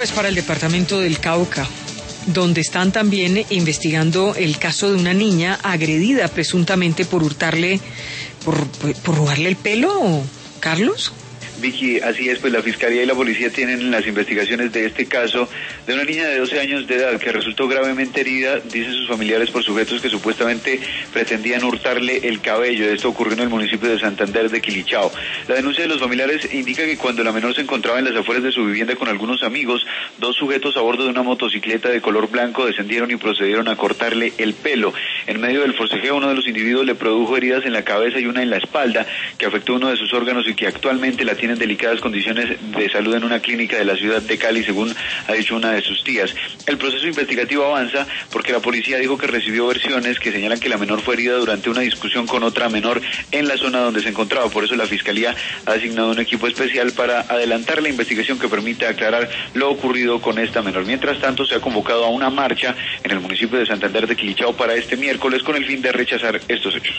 Pues para el departamento del Cauca, donde están también investigando el caso de una niña agredida presuntamente por hurtarle, por robarle el pelo, Carlos. Vicky, así es, pues la Fiscalía y la Policía tienen las investigaciones de este caso de una niña de 12 años de edad que resultó gravemente herida, dicen sus familiares, por sujetos que supuestamente pretendían hurtarle el cabello. Esto ocurrió en el municipio de Santander de Quilichao. La denuncia de los familiares indica que cuando la menor se encontraba en las afueras de su vivienda con algunos amigos, dos sujetos a bordo de una motocicleta de color blanco descendieron y procedieron a cortarle el pelo. En medio del forcejeo, uno de los individuos le produjo heridas en la cabeza y una en la espalda, que afectó uno de sus órganos y que actualmente la tiene en delicadas condiciones de salud en una clínica de la ciudad de Cali, según ha dicho una de sus tías. El proceso investigativo avanza porque la policía dijo que recibió versiones que señalan que la menor fue herida durante una discusión con otra menor en la zona donde se encontraba. Por eso la Fiscalía ha asignado un equipo especial para adelantar la investigación que permite aclarar lo ocurrido con esta menor. Mientras tanto, se ha convocado a una marcha en el municipio de Santander de Quilichao para este miércoles con el fin de rechazar estos hechos.